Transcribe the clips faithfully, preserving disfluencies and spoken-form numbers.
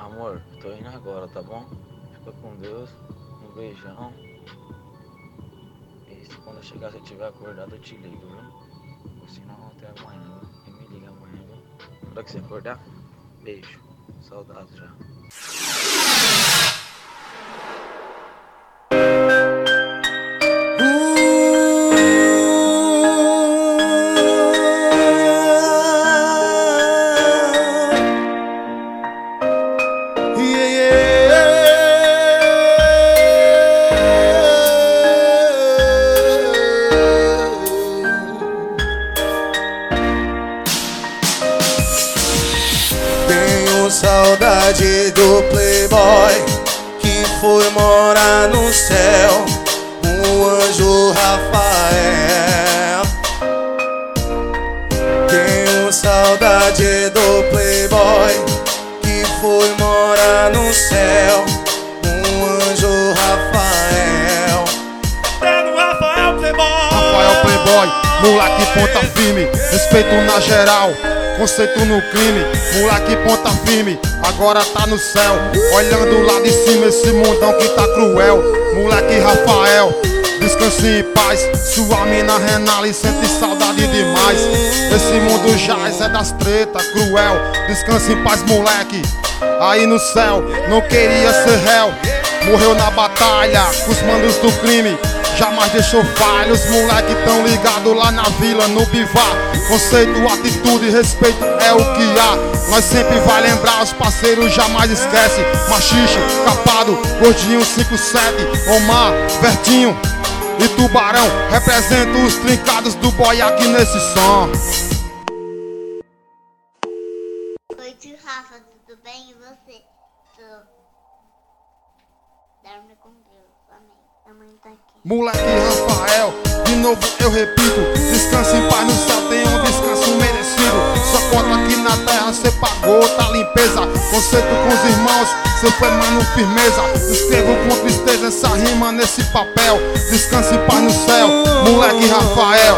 Amor, tô indo agora, tá bom? Fica com Deus, um beijão. E se quando eu chegar, se eu tiver acordado, eu te ligo, viu? Ou senão até amanhã, viu? E me liga amanhã, viu? Na hora que você acordar, beijo. Saudades já. Saudade do playboy que foi morar no céu, o anjo Rafael. Tenho saudade do playboy que foi morar no céu, o anjo Rafael. Tendo Rafael Playboy, Rafael Playboy, moleque ponta firme, respeito na geral, conceito no crime, moleque ponta firme, agora tá no céu, olhando lá de cima esse mundão que tá cruel. Moleque Rafael, descanse em paz, sua mina renala e sente saudade demais. Esse mundo jaz é das treta cruel, descanse em paz moleque, aí no céu, não queria ser réu, morreu na batalha, com os mandos do crime, jamais deixou falhos, moleque tão ligado lá na vila, no bivar. Conceito, atitude, respeito é o que há. Nós sempre vai lembrar, os parceiros jamais esquece. Machixe, Capado, Gordinho cinco sete, Omar, Vertinho e Tubarão representam os trincados do boy aqui nesse som. Oi, tio Rafa, tudo bem? E você? Tô. Dorme com Deus, amém. A mãe tá aqui. Moleque Rafael, de novo eu repito, descanse em paz no céu, tem um descanso merecido. Só conta aqui na terra, cê pagou, tá limpeza. Conceito com os irmãos, cê foi mano firmeza. Escrevo com tristeza essa rima nesse papel. Descanse em paz no céu, moleque Rafael.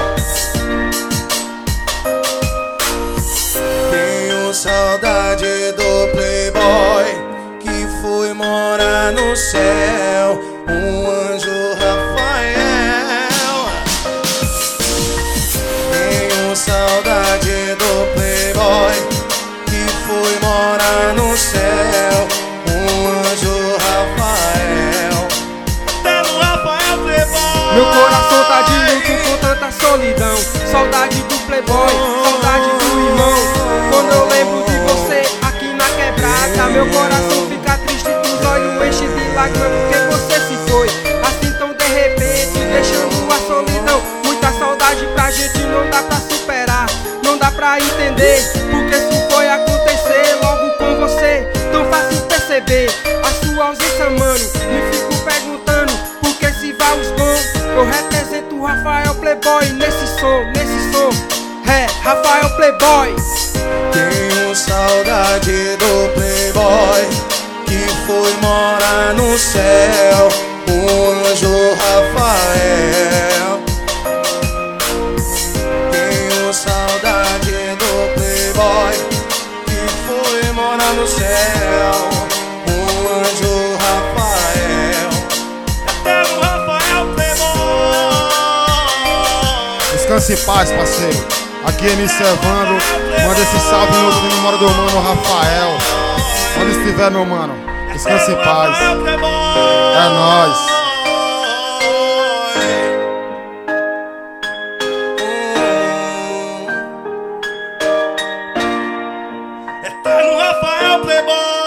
Tenho saudade do playboy que foi morar no céu, um anjo Rafael. Tenho saudade do playboy que foi morar no céu, um anjo Rafael. tendo Rafael Playboy. Meu coração tá de luto com tanta solidão. Saudade do playboy, saudade do irmão. Quando eu lembro de você aqui na quebrada, meu coração fica triste, os olhos enchem de lágrimas porque você se foi assim tão de repente, deixando a solidão. Muita saudade pra gente não dá pra superar, não dá pra entender porque isso foi acontecer logo com você. Tão fácil perceber a sua ausência, mano. Me fico perguntando por que se vai os bons. Eu represento o Rafael Playboy nesse som, nesse som. É, Rafael Playboy. Tenho saudade do playboy que foi morar no céu, o anjo Rafael. Tenho saudade do playboy que foi morar no céu, o anjo Rafael. Tendo Rafael Playboy. Descanse em paz, parceiro. Aqui é M C Evandro, manda esse salve no memória do mano Rafael. Onde estiver, meu mano, descanse em paz. É nóis. Tendo Rafael Playboy.